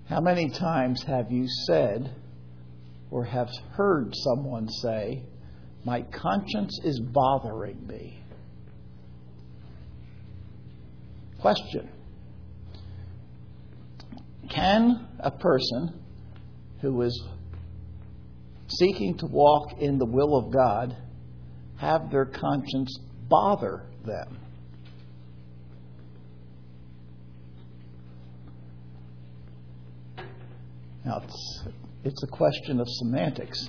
How many times have you said or have heard someone say, "My conscience is bothering me"? Question. Can a person who is seeking to walk in the will of God have their conscience bother them? Now, it's a question of semantics.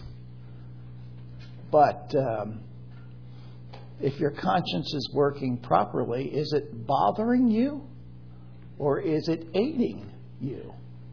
But if your conscience is working properly, is it bothering you or is it aiding you?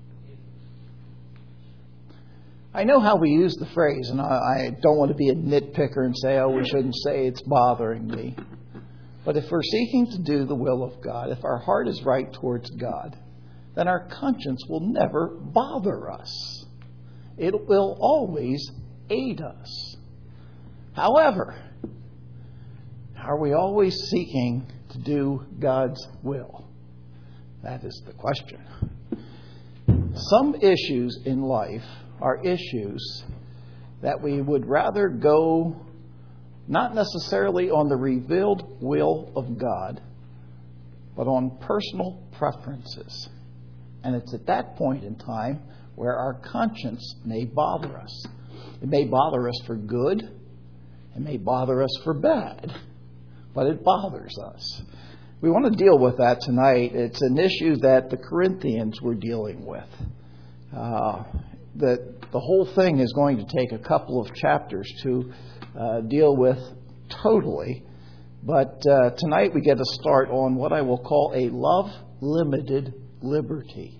I know how we use the phrase, and I don't want to be a nitpicker and say, we shouldn't say it's bothering me. But if we're seeking to do the will of God, if our heart is right towards God, then our conscience will never bother us. It will always aid us. However, are we always seeking to do God's will? That is the question. Some issues in life are issues that we would rather go not necessarily on the revealed will of God, but on personal preferences. And it's at that point in time where our conscience may bother us. It may bother us for good. It may bother us for bad. But it bothers us. We want to deal with that tonight. It's an issue that the Corinthians were dealing with. The whole thing is going to take a couple of chapters to deal with totally. But tonight we get a start on what I will call a love-limited liberty.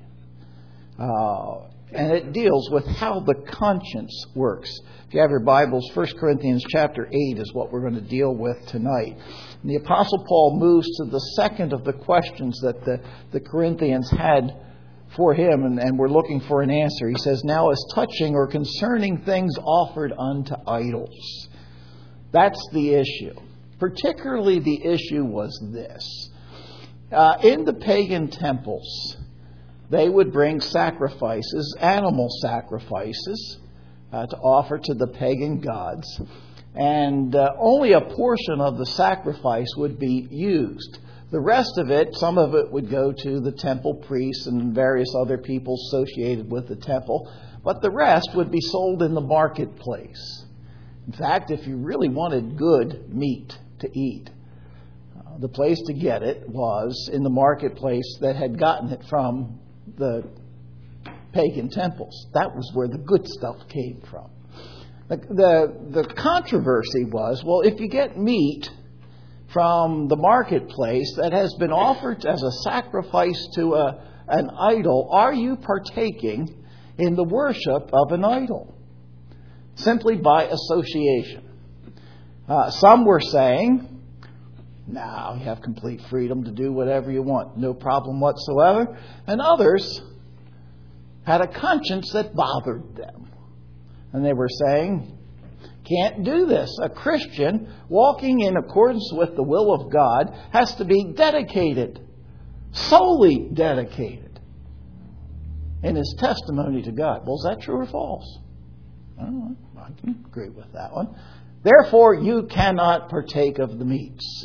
And it deals with how the conscience works. If you have your Bibles, 1 Corinthians chapter 8 is what we're going to deal with tonight. And the Apostle Paul moves to the second of the questions that the Corinthians had for him, and we're looking for an answer. He says, "Now as touching or concerning things offered unto idols." That's the issue. Particularly the issue was this. In the pagan temples, they would bring sacrifices, animal sacrifices, to offer to the pagan gods. And only a portion of the sacrifice would be used. The rest of it, some of it would go to the temple priests and various other people associated with the temple. But the rest would be sold in the marketplace. In fact, if you really wanted good meat to eat, the place to get it was in the marketplace that had gotten it from the pagan temples. That was where the good stuff came from. The controversy was, well, if you get meat from the marketplace that has been offered as a sacrifice to an idol, are you partaking in the worship of an idol? Simply by association. Some were saying, "No, you have complete freedom to do whatever you want. No problem whatsoever." And others had a conscience that bothered them. And they were saying, "Can't do this. A Christian walking in accordance with the will of God has to be dedicated, solely dedicated in his testimony to God." Well, is that true or false? I don't know. I can agree with that one. "Therefore, you cannot partake of the meats."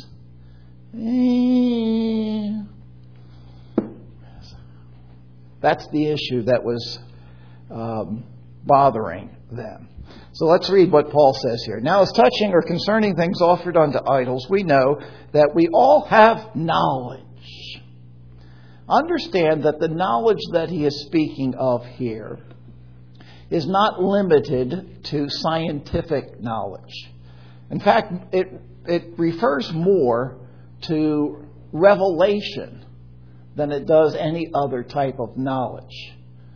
That's the issue that was bothering them. So let's read what Paul says here. "Now as touching or concerning things offered unto idols, we know that we all have knowledge." Understand that the knowledge that he is speaking of here is not limited to scientific knowledge. In fact, it refers more to revelation than it does any other type of knowledge.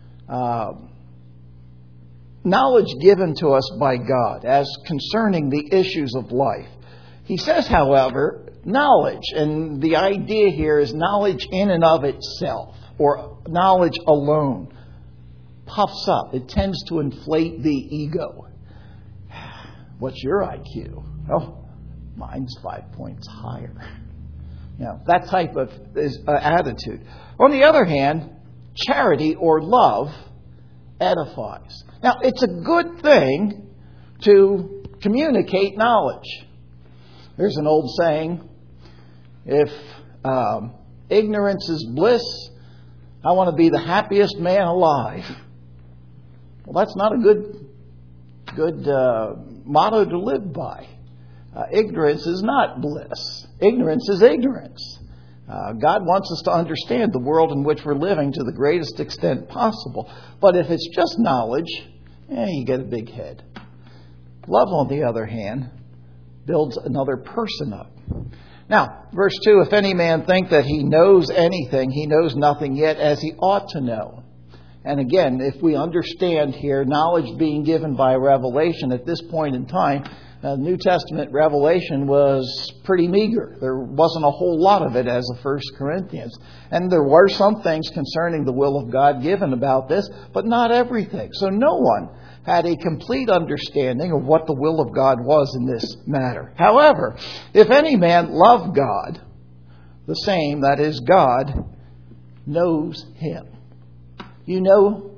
Knowledge given to us by God as concerning the issues of life. He says, however, knowledge, and the idea here is knowledge in and of itself, or knowledge alone, puffs up. It tends to inflate the ego. What's your IQ? Oh, mine's 5 points higher. That type of attitude. On the other hand, charity or love edifies. Now, it's a good thing to communicate knowledge. There's an old saying, if ignorance is bliss, I want to be the happiest man alive. Well, that's not a good motto to live by. Ignorance is not bliss. Ignorance is ignorance. God wants us to understand the world in which we're living to the greatest extent possible. But if it's just knowledge, you get a big head. Love, on the other hand, builds another person up. Now, verse 2, if any man think that he knows anything, he knows nothing yet as he ought to know. And again, if we understand here, knowledge being given by revelation at this point in time, New Testament revelation was pretty meager. There wasn't a whole lot of it as of 1 Corinthians. And there were some things concerning the will of God given about this, but not everything. So no one had a complete understanding of what the will of God was in this matter. However, if any man love God, the same, that is, God, knows him. You know,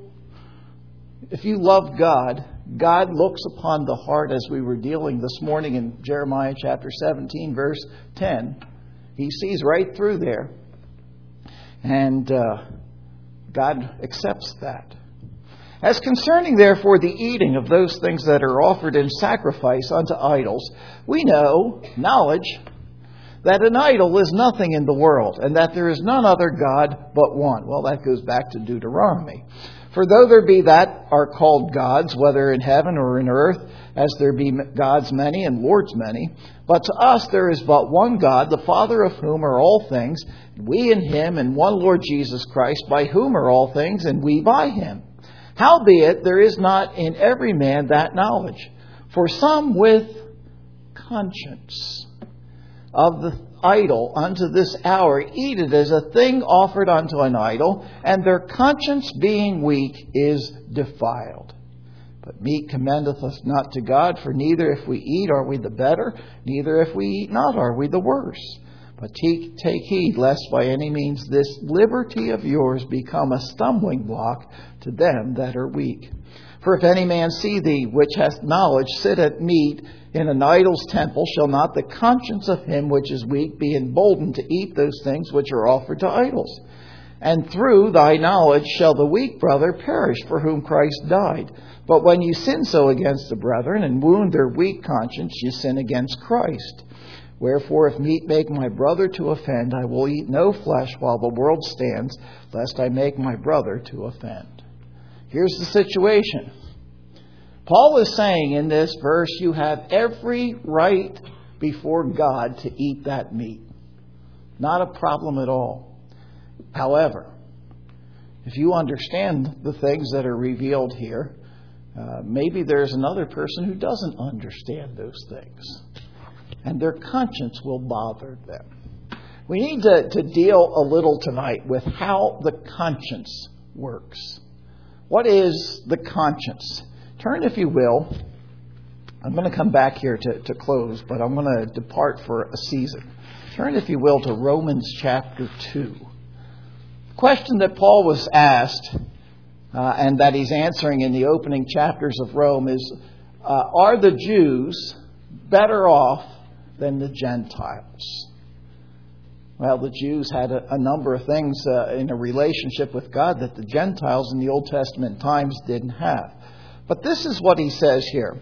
if you love God, God looks upon the heart, as we were dealing this morning in Jeremiah chapter 17, verse 10. He sees right through there. And God accepts that. As concerning, therefore, the eating of those things that are offered in sacrifice unto idols, we know, knowledge, that an idol is nothing in the world, and that there is none other God but one. Well, that goes back to Deuteronomy. For though there be that are called gods, whether in heaven or in earth, as there be gods many and lords many, but to us there is but one God, the Father of whom are all things, we in him, and one Lord Jesus Christ, by whom are all things, and we by him. Howbeit there is not in every man that knowledge. For some with conscience of the idol unto this hour eat it as a thing offered unto an idol, and their conscience being weak is defiled. But meat commendeth us not to God, for neither if we eat are we the better, neither if we eat not are we the worse. But take heed, lest by any means this liberty of yours become a stumbling block to them that are weak. For if any man see thee, which hath knowledge, sit at meat in an idol's temple, shall not the conscience of him which is weak be emboldened to eat those things which are offered to idols? And through thy knowledge shall the weak brother perish, for whom Christ died. But when you sin so against the brethren, and wound their weak conscience, you sin against Christ. Wherefore, if meat make my brother to offend, I will eat no flesh while the world stands, lest I make my brother to offend. Here's the situation. Paul is saying in this verse, you have every right before God to eat that meat. Not a problem at all. However, if you understand the things that are revealed here, maybe there's another person who doesn't understand those things. And their conscience will bother them. We need to deal a little tonight with how the conscience works. What is the conscience? Turn, if you will. I'm going to come back here to close, but I'm going to depart for a season. Turn, if you will, to Romans chapter 2. The question that Paul was asked, and that he's answering in the opening chapters of Rome, is, are the Jews better off than the Gentiles? Well, the Jews had a number of things in a relationship with God that the Gentiles in the Old Testament times didn't have. But this is what he says here.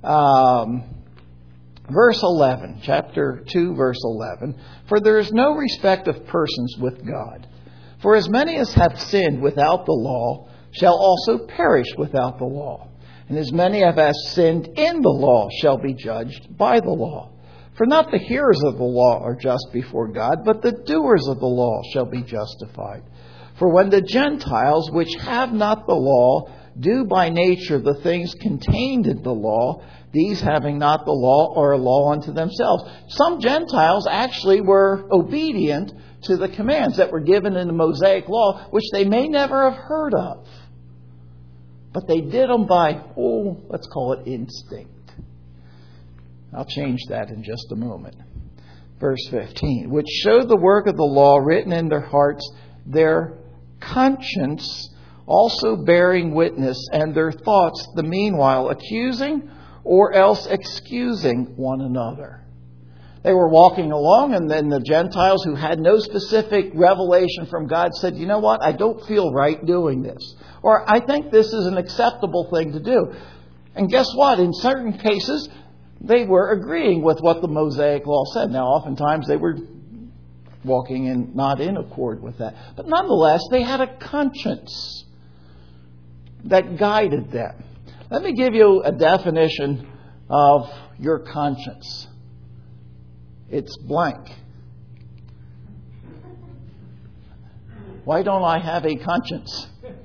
Verse 11, chapter 2, verse 11. For there is no respect of persons with God. For as many as have sinned without the law shall also perish without the law. And as many as have sinned in the law shall be judged by the law. For not the hearers of the law are just before God, but the doers of the law shall be justified. For when the Gentiles, which have not the law, do by nature the things contained in the law, these having not the law are a law unto themselves. Some Gentiles actually were obedient to the commands that were given in the Mosaic law, which they may never have heard of. But they did them by, let's call it instinct. I'll change that in just a moment. Verse 15. Which show the work of the law written in their hearts, their conscience also bearing witness, and their thoughts the meanwhile accusing or else excusing one another. They were walking along, and then the Gentiles who had no specific revelation from God said, you know what, I don't feel right doing this. Or I think this is an acceptable thing to do. And guess what? In certain cases, they were agreeing with what the Mosaic Law said. Now, oftentimes they were walking not in accord with that. But nonetheless, they had a conscience that guided them. Let me give you a definition of your conscience. It's blank. Why don't I have a conscience?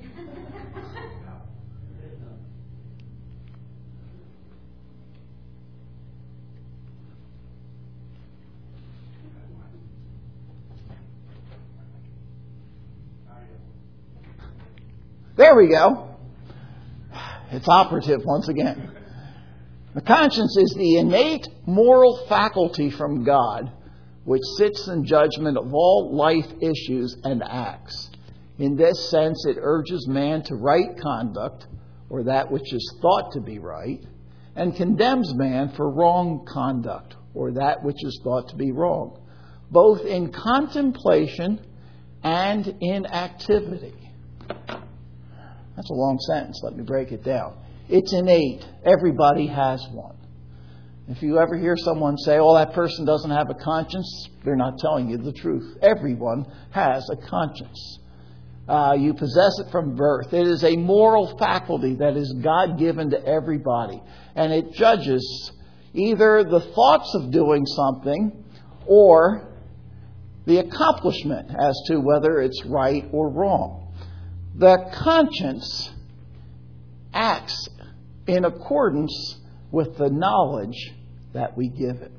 There we go. It's operative once again. The conscience is the innate moral faculty from God which sits in judgment of all life issues and acts. In this sense, it urges man to right conduct, or that which is thought to be right, and condemns man for wrong conduct, or that which is thought to be wrong, both in contemplation and in activity. That's a long sentence. Let me break it down. It's innate. Everybody has one. If you ever hear someone say, oh, that person doesn't have a conscience, they're not telling you the truth. Everyone has a conscience. You possess it from birth. It is a moral faculty that is God-given to everybody. And it judges either the thoughts of doing something or the accomplishment as to whether it's right or wrong. The conscience acts in accordance with the knowledge that we give it.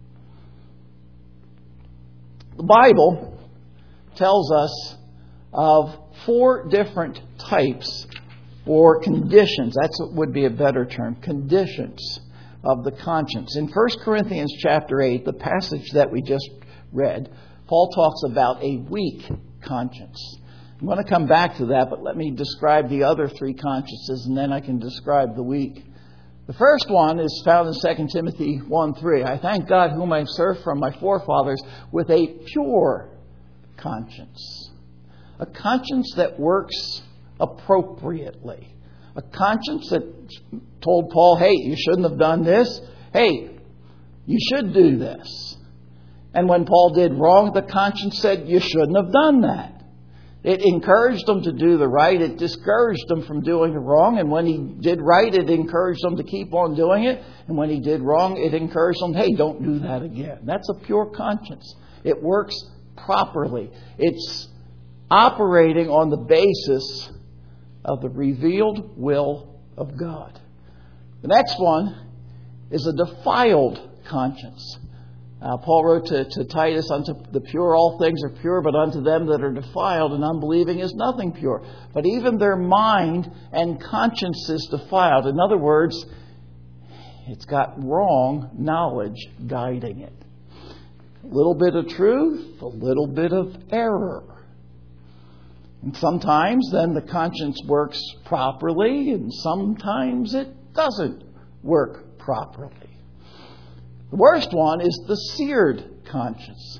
The Bible tells us of 4 different types or conditions. That would be a better term. Conditions of the conscience. In 1 Corinthians chapter 8, the passage that we just read, Paul talks about a weak conscience. I'm going to come back to that, but let me describe the other 3 consciences, and then I can describe the weak. The first one is found in 2 Timothy 1:3. I thank God whom I serve from my forefathers with a pure conscience. A conscience that works appropriately. A conscience that told Paul, hey, you shouldn't have done this. Hey, you should do this. And when Paul did wrong, the conscience said, you shouldn't have done that. It encouraged him to do the right. It discouraged him from doing the wrong. And when he did right, it encouraged him to keep on doing it. And when he did wrong, it encouraged him, hey, don't do that again. That's a pure conscience. It works properly. It's operating on the basis of the revealed will of God. The next one is a defiled conscience. Paul wrote to Titus, unto the pure all things are pure, but unto them that are defiled and unbelieving is nothing pure. But even their mind and conscience is defiled. In other words, it's got wrong knowledge guiding it. A little bit of truth, a little bit of error. And sometimes then the conscience works properly, and sometimes it doesn't work properly. The worst one is the seared conscience.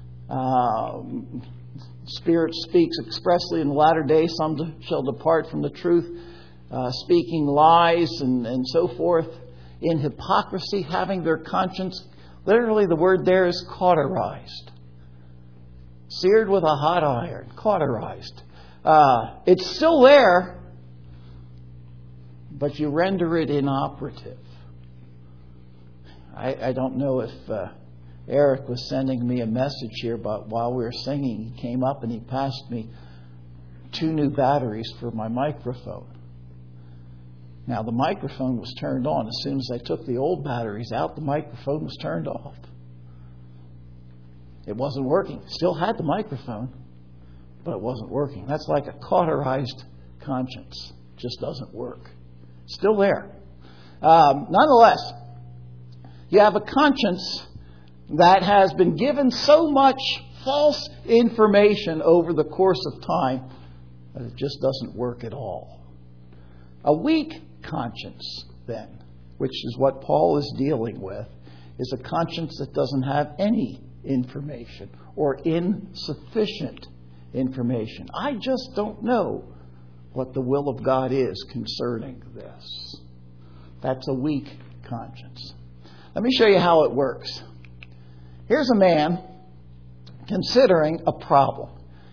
Spirit speaks expressly in the latter day, some shall depart from the truth, speaking lies and so forth, in hypocrisy, having their conscience, literally the word there is cauterized. Seared with a hot iron, cauterized. It's still there, but you render it inoperative. I don't know if Eric was sending me a message here, but while we were singing, he came up and he passed me 2 new batteries for my microphone. Now, the microphone was turned on. As soon as I took the old batteries out, the microphone was turned off. It wasn't working. Still had the microphone, but it wasn't working. That's like a cauterized conscience. Just doesn't work. Still there. Nonetheless, you have a conscience that has been given so much false information over the course of time But it just doesn't work at all. A weak conscience, then, which is what Paul is dealing with, is a conscience that doesn't have any information or insufficient information. I just don't know what the will of God is concerning this. That's a weak conscience. Let me show you how it works. Here's a man considering a problem.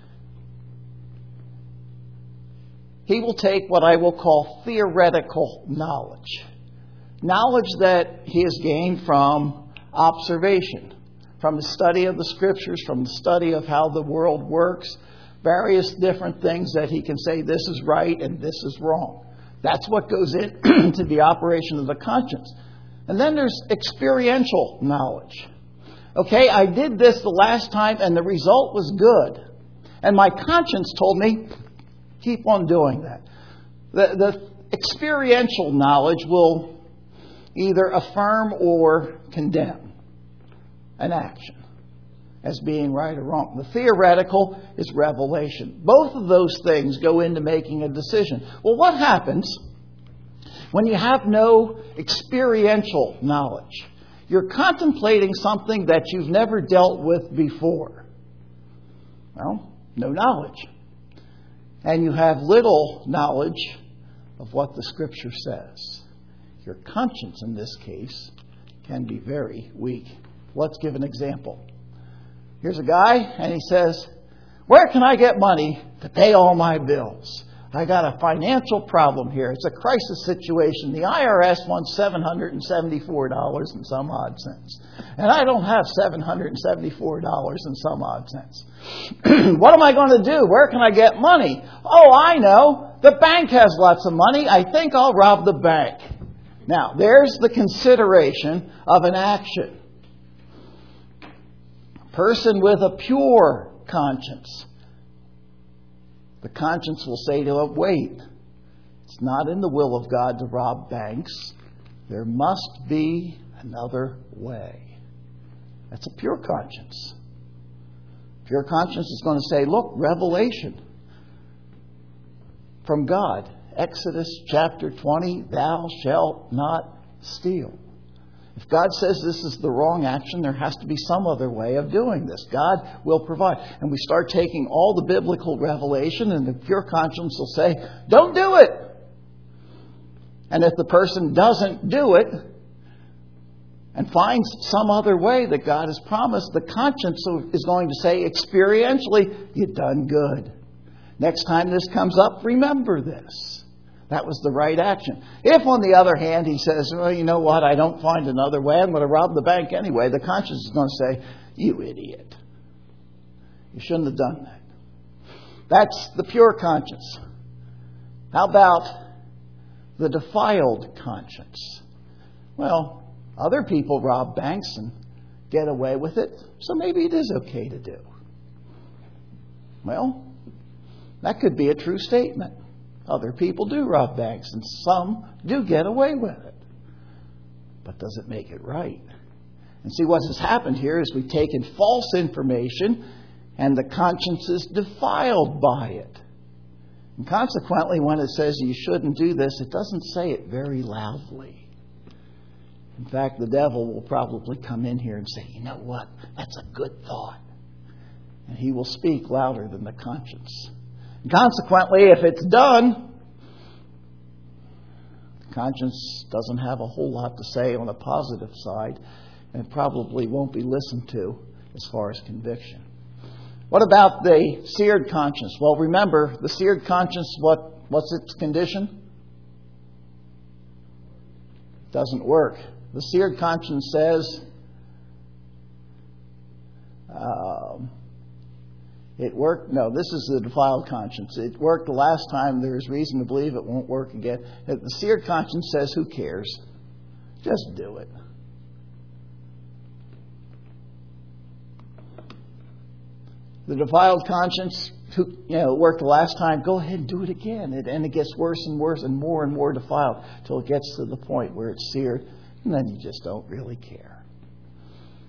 He will take what I will call theoretical knowledge. Knowledge that he has gained from observation, from the study of the Scriptures, from the study of how the world works, various different things that he can say this is right and this is wrong. That's what goes into the operation of the conscience. And then there's experiential knowledge. Okay, I did this the last time and the result was good. And my conscience told me, keep on doing that. The experiential knowledge will either affirm or condemn an action as being right or wrong. The theoretical is revelation. Both of those things go into making a decision. Well, what happens when you have no experiential knowledge? You're contemplating something that you've never dealt with before. Well, no knowledge. And you have little knowledge of what the Scripture says. Your conscience, in this case, can be very weak. Let's give an example. Here's a guy, and he says, where can I get money to pay all my bills? I got a financial problem here. It's a crisis situation. The IRS wants $774 and some odd cents. And I don't have $774 and some odd cents. What am I going to do? Where can I get money? Oh, I know. The bank has lots of money. I think I'll rob the bank. Now, there's the consideration of an action. A person with a pure conscience. The conscience will say to him, wait, it's not in the will of God to rob banks. There must be another way. That's a pure conscience. Pure conscience is going to say, look, revelation from God. Exodus chapter 20, thou shalt not steal. If God says this is the wrong action, there has to be some other way of doing this. God will provide. And we start taking all the biblical revelation, and the pure conscience will say, don't do it. And if the person doesn't do it and finds some other way that God has promised, the conscience is going to say experientially, you've done good. Next time this comes up, remember this. That was the right action. If, on the other hand, he says, well, you know what, I don't find another way, I'm going to rob the bank anyway, the conscience is going to say, you idiot. You shouldn't have done that. That's the pure conscience. How about the defiled conscience? Well, other people rob banks and get away with it, so maybe it is okay to do. Well, that could be a true statement. Other people do rob banks, and some do get away with it. But does it make it right? And see, what has happened here is we've taken false information, and the conscience is defiled by it. And consequently, when it says you shouldn't do this, it doesn't say it very loudly. In fact, the devil will probably come in here and say, you know what, that's a good thought. And he will speak louder than the conscience. Consequently, if it's done, the conscience doesn't have a whole lot to say on the positive side, and it probably won't be listened to as far as conviction. What about the seared conscience? Well, remember, the seared conscience, what's its condition? Doesn't work. The seared conscience says, it worked. No, this is the defiled conscience. It worked the last time. There's reason to believe it won't work again. The seared conscience says, who cares? Just do it. The defiled conscience, worked the last time, go ahead and do it again. And it gets worse and worse and more defiled till it gets to the point where it's seared. And then you just don't really care.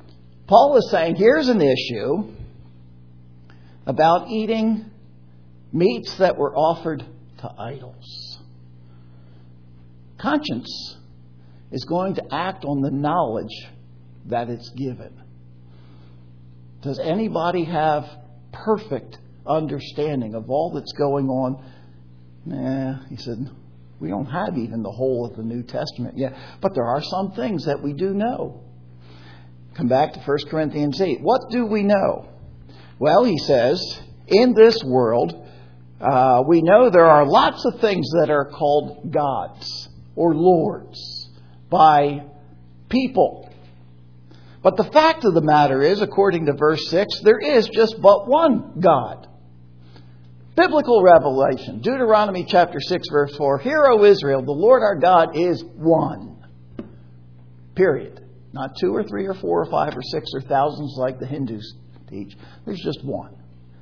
Paul is saying, here's an issue about eating meats that were offered to idols. Conscience is going to act on the knowledge that it's given. Does anybody have perfect understanding of all that's going on? He said, we don't have even the whole of the New Testament yet. But there are some things that we do know. Come back to 1 Corinthians 8. What do we know? Well, he says, in this world, we know there are lots of things that are called gods or lords by people. But the fact of the matter is, according to verse 6, there is just but one God. Biblical revelation, Deuteronomy chapter 6, verse 4, Hear, O Israel, the Lord our God is one. Period. Not two or three or four or five or six or thousands like the Hindus teach. There's just one.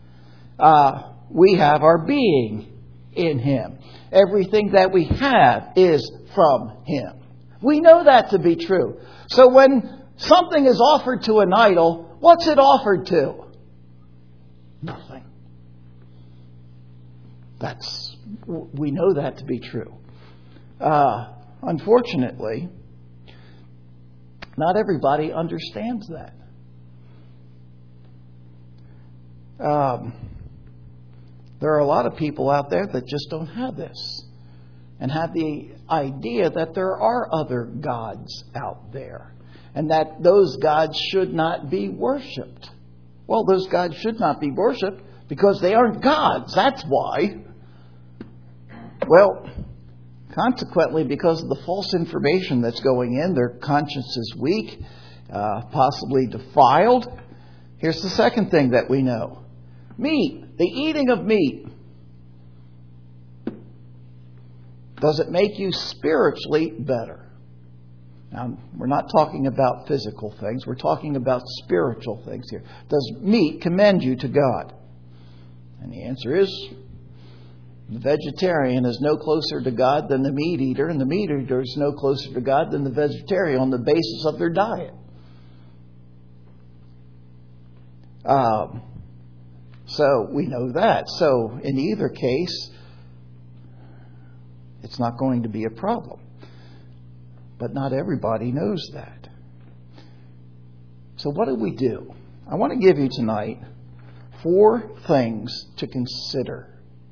We have our being in Him. Everything that we have is from Him. We know that to be true. So when something is offered to an idol, what's it offered to? Nothing. We know that to be true. Unfortunately, not everybody understands that. There are a lot of people out there that just don't have this and have the idea that there are other gods out there and that those gods should not be worshipped. Well, those gods should not be worshipped because they aren't gods. That's why. Well, consequently, because of the false information that's going in, their conscience is weak, possibly defiled. Here's the second thing that we know. Meat, the eating of meat. Does it make you spiritually better? Now, we're not talking about physical things. We're talking about spiritual things here. Does meat commend you to God? And the answer is, the vegetarian is no closer to God than the meat eater, and the meat eater is no closer to God than the vegetarian on the basis of their diet. So we know that. So in either case, it's not going to be a problem. But not everybody knows that. So what do we do? I want to give you tonight 4 things to consider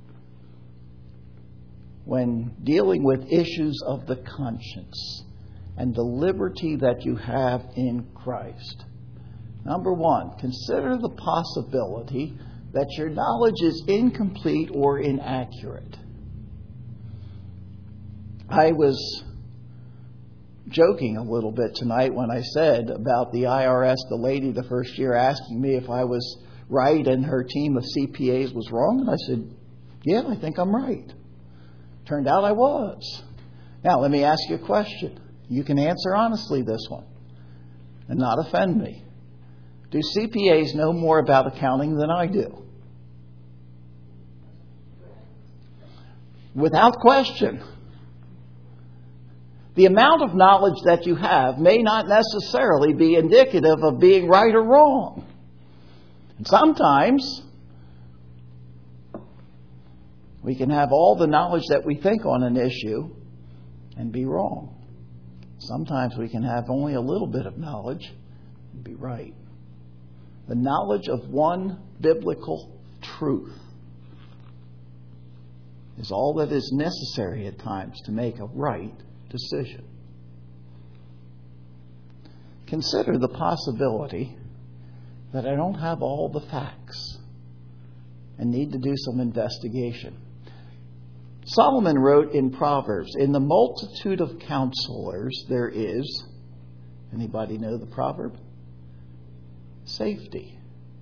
when dealing with issues of the conscience and the liberty that you have in Christ. Number 1, consider the possibility that your knowledge is incomplete or inaccurate. I was joking a little bit tonight when I said about the IRS, the lady the first year asking me if I was right and her team of CPAs was wrong. And I said, yeah, I think I'm right. Turned out I was. Now, let me ask you a question. You can answer honestly this one and not offend me. Do CPAs know more about accounting than I do? Without question. The amount of knowledge that you have may not necessarily be indicative of being right or wrong. And sometimes we can have all the knowledge that we think on an issue and be wrong. Sometimes we can have only a little bit of knowledge and be right. The knowledge of one biblical truth is all that is necessary at times to make a right decision. Consider the possibility that I don't have all the facts and need to do some investigation. Solomon wrote in Proverbs, in the multitude of counselors there is, anybody know the proverb? Safety.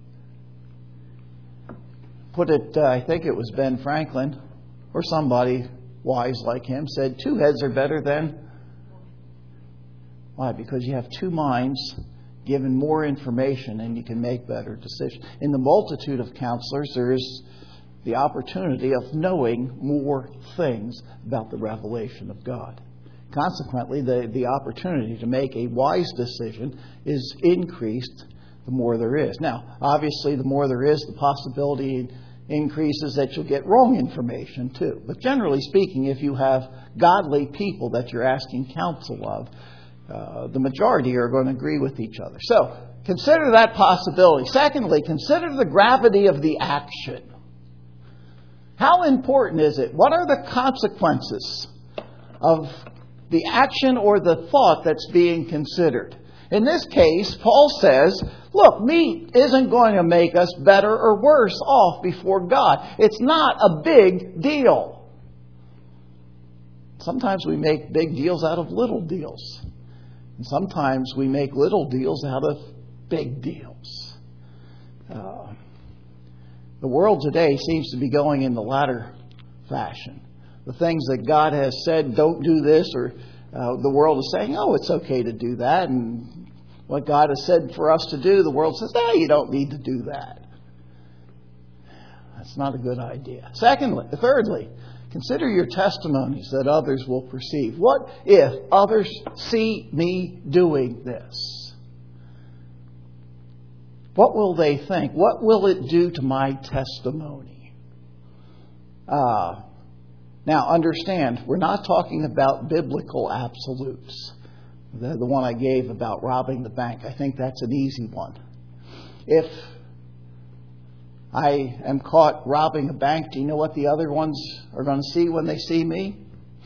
Put it, I think it was Ben Franklin or somebody wise like him said, 2 heads are better than. Why? Because you have 2 minds given more information and you can make better decisions. In the multitude of counselors, there is the opportunity of knowing more things about the revelation of God. Consequently, the opportunity to make a wise decision is increased the more there is. Now, obviously, the more there is, the possibility increases that you'll get wrong information too. But generally speaking, if you have godly people that you're asking counsel of, the majority are going to agree with each other. So, consider that possibility. Secondly, consider the gravity of the action. How important is it? What are the consequences of the action or the thought that's being considered? In this case, Paul says, look, meat isn't going to make us better or worse off before God. It's not a big deal. Sometimes we make big deals out of little deals. And sometimes we make little deals out of big deals. The world today seems to be going in the latter fashion. The things that God has said, don't do this, or the world is saying, oh, it's okay to do that. And what God has said for us to do, the world says, you don't need to do that. That's not a good idea. Thirdly, consider your testimonies that others will perceive. What if others see me doing this? What will they think? What will it do to my testimony? Now, understand, we're not talking about biblical absolutes. The one I gave about robbing the bank, I think that's an easy one. If I am caught robbing a bank, do you know what the other ones are going to see when they see me?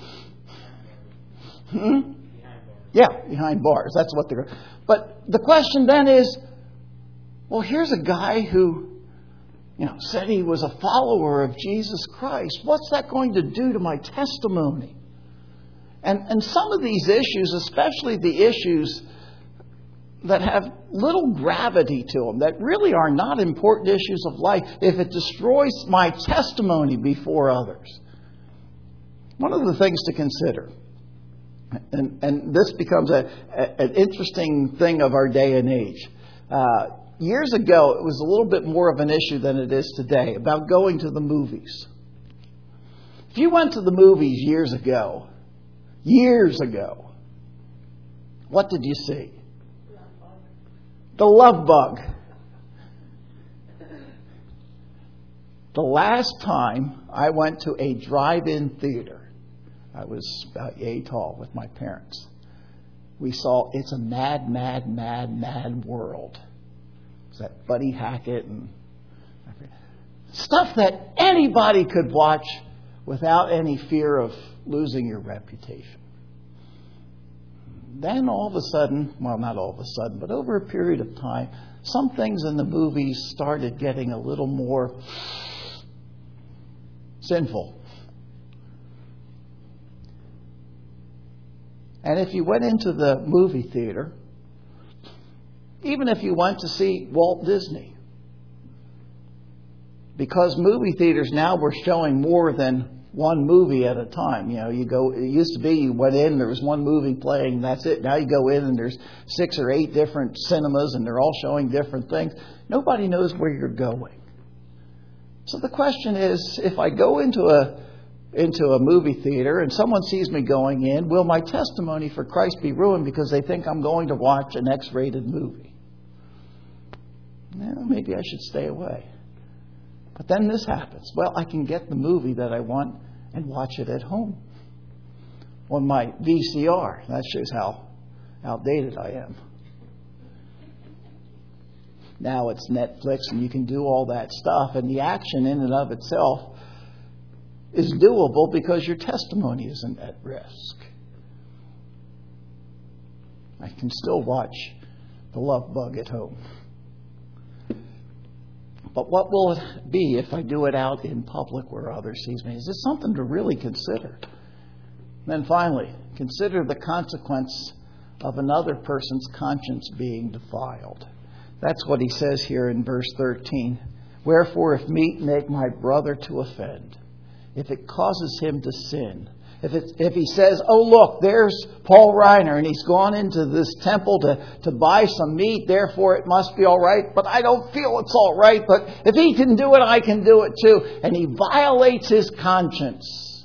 Yeah, behind bars. That's what they're... But the question then is, well, here's a guy who, said he was a follower of Jesus Christ. What's that going to do to my testimony? And some of these issues, especially the issues that have little gravity to them, that really are not important issues of life, if it destroys my testimony before others. One of the things to consider, and this becomes an interesting thing of our day and age. Years ago, it was a little bit more of an issue than it is today about going to the movies. If you went to the movies years ago, what did you see? The Love Bug. The last time I went to a drive-in theater, I was about yay tall with my parents. We saw It's a Mad, Mad, Mad, Mad World. It's that Buddy Hackett and stuff that anybody could watch without any fear of losing your reputation. Then all of a sudden, well, not all of a sudden, but over a period of time, some things in the movies started getting a little more sinful. And if you went into the movie theater, even if you went to see Walt Disney, because movie theaters now were showing more than one movie at a time. You go. It used to be you went in, there was one movie playing, that's it. Now you go in and there's 6 or 8 different cinemas and they're all showing different things. Nobody knows where you're going. So the question is, if I go into a movie theater and someone sees me going in, will my testimony for Christ be ruined because they think I'm going to watch an X-rated movie? Maybe I should stay away. But then this happens. Well, I can get the movie that I want and watch it at home on my VCR. That shows how outdated I am. Now it's Netflix and you can do all that stuff, and the action in and of itself is doable because your testimony isn't at risk. I can still watch The Love Bug at home. But what will it be if I do it out in public where others see me? Is this something to really consider? And then finally, consider the consequence of another person's conscience being defiled. That's what he says here in verse 13. Wherefore, if meat make my brother to offend, if it causes him to sin, if he says, oh, look, there's Paul Reiner, and he's gone into this temple to buy some meat, therefore it must be all right, but I don't feel it's all right, but if he can do it, I can do it too. And he violates his conscience.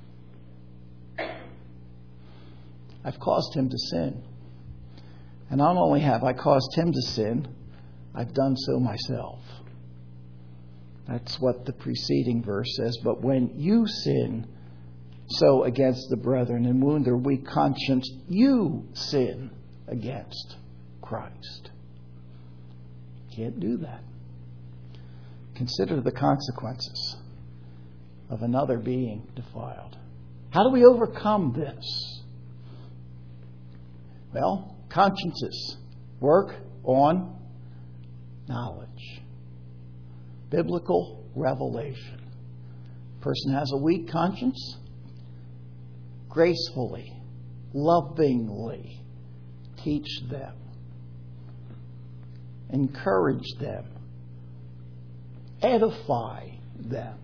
I've caused him to sin. And not only have I caused him to sin, I've done so myself. That's what the preceding verse says. But when you sin so against the brethren and wound their weak conscience, you sin against Christ. Can't do that. Consider the consequences of another being defiled. How do we overcome this? Well, consciences work on knowledge. Biblical revelation. Person has a weak conscience. Gracefully, lovingly teach them. Encourage them. Edify them.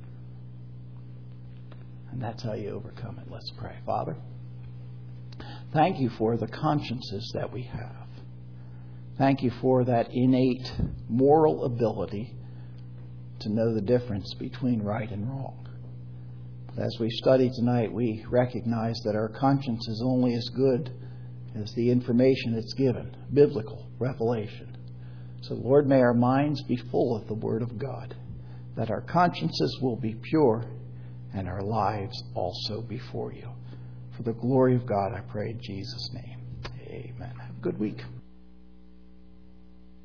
And that's how you overcome it. Let's pray. Father, thank you for the consciences that we have. Thank you for that innate moral ability to know the difference between right and wrong. As we study tonight, we recognize that our conscience is only as good as the information it's given, biblical revelation. So, Lord, may our minds be full of the Word of God, that our consciences will be pure and our lives also before you. For the glory of God, I pray in Jesus' name. Amen. Have a good week.